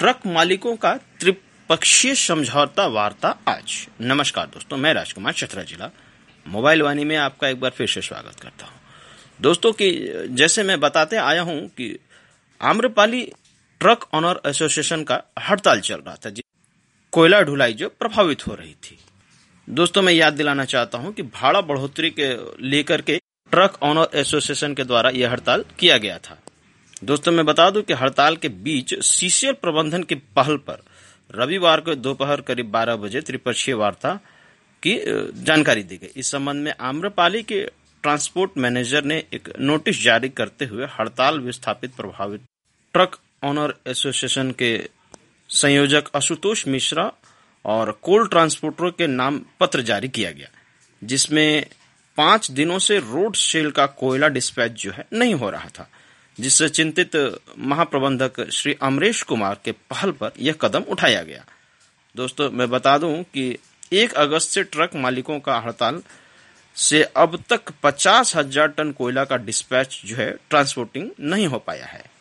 Truck मालिकों का त्रिपक्षीय समझौता वार्ता आज। नमस्कार दोस्तों, मैं राजकुमार चतरा जिला मोबाइल वाणी में आपका एक बार फिर से स्वागत करता हूं। दोस्तों की जैसे मैं बताते आया हूं कि आम्रपाली ट्रक ऑनर एसोसिएशन का हड़ताल चल रहा था, कोयला ढुलाई जो प्रभावित हो रही थी। दोस्तों मैं याद दिलाना चाहता हूं कि भाड़ा बढ़ोतरी के लेकर के ट्रक ऑनर एसोसिएशन के द्वारा यह हड़ताल किया गया था। दोस्तों मैं बता दूं कि हड़ताल के बीच सीसीएल प्रबंधन की पहल पर रविवार को दोपहर करीब 12 बजे त्रिपक्षीय वार्ता की जानकारी दी गई। इस संबंध में आम्रपाली के ट्रांसपोर्ट मैनेजर ने एक नोटिस जारी करते हुए हड़ताल विस्थापित प्रभावित ट्रक ऑनर एसोसिएशन के संयोजक आशुतोष मिश्रा और कोल ट्रांसपोर्टरों के नाम पत्र जारी किया गया, जिसमें 5 दिनों से रोड सेल का कोयला डिस्पैच जो है नहीं हो रहा था, जिससे चिंतित महाप्रबंधक श्री अमरेश कुमार के पहल पर यह कदम उठाया गया। दोस्तों मैं बता दूं कि 1 अगस्त से ट्रक मालिकों का हड़ताल से अब तक 50,000 टन कोयला का डिस्पैच जो है ट्रांसपोर्टिंग नहीं हो पाया है।